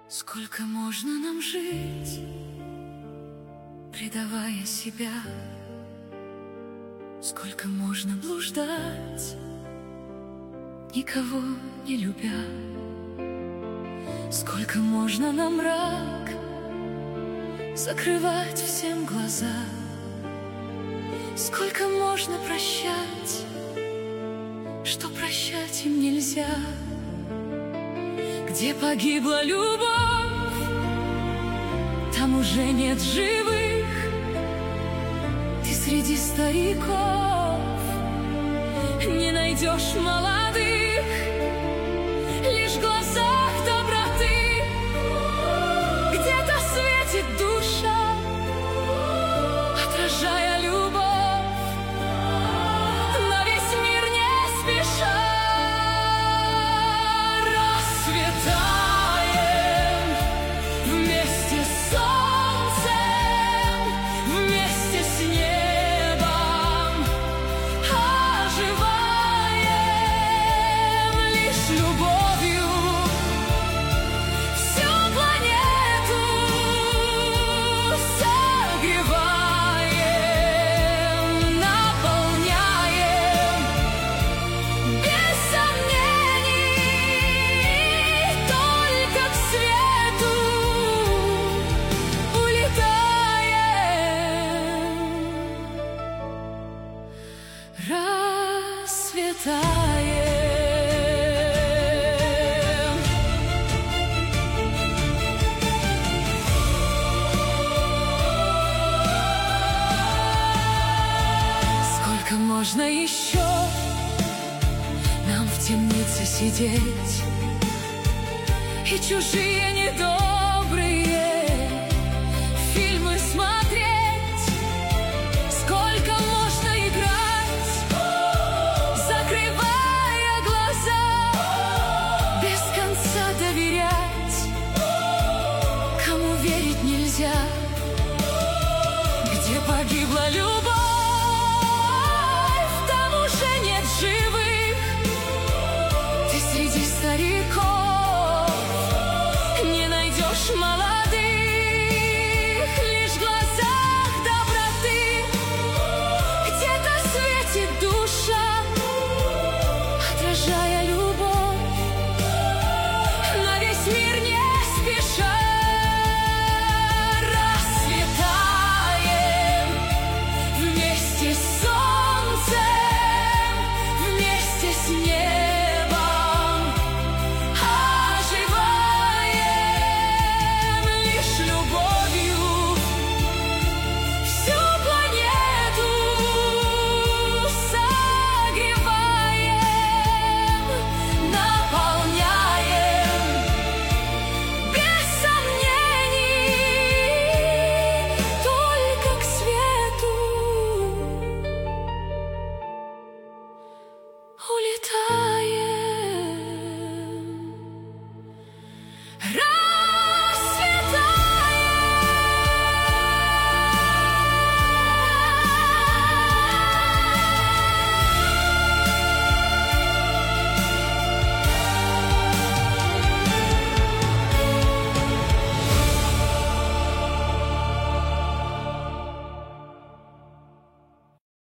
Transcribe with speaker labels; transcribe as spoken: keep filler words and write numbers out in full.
Speaker 1: Сколько можно нам жить, предавая себя? Сколько можно блуждать, никого не любя? Сколько можно на мрак закрывать всем глаза? Сколько можно прощать, что прощать им нельзя? Где погибла любовь, там уже нет живых. Ты среди стариков не найдешь молодых, лишь в глазах доброты где-то светит душа, отражая любовь на весь мир не спеша. Расцветаем. Сколько можно еще нам в темнице сидеть и чужие недобрые фильмы смотреть? Сколько можно играть, закрывая глаза, без конца доверять, кому верить нельзя? Где погибла любовь, там уже нет живых. Ты среди стариков не найдешь молодых, лишь в глазах доброты где-то светит душа, отражая любовь на весь мир не спеша. Расцветаем вместе с солнцем, вместе с небом, оживаем лишь любовью всю планету, согреваем, наполняем без сомнений, только к свету улетаем.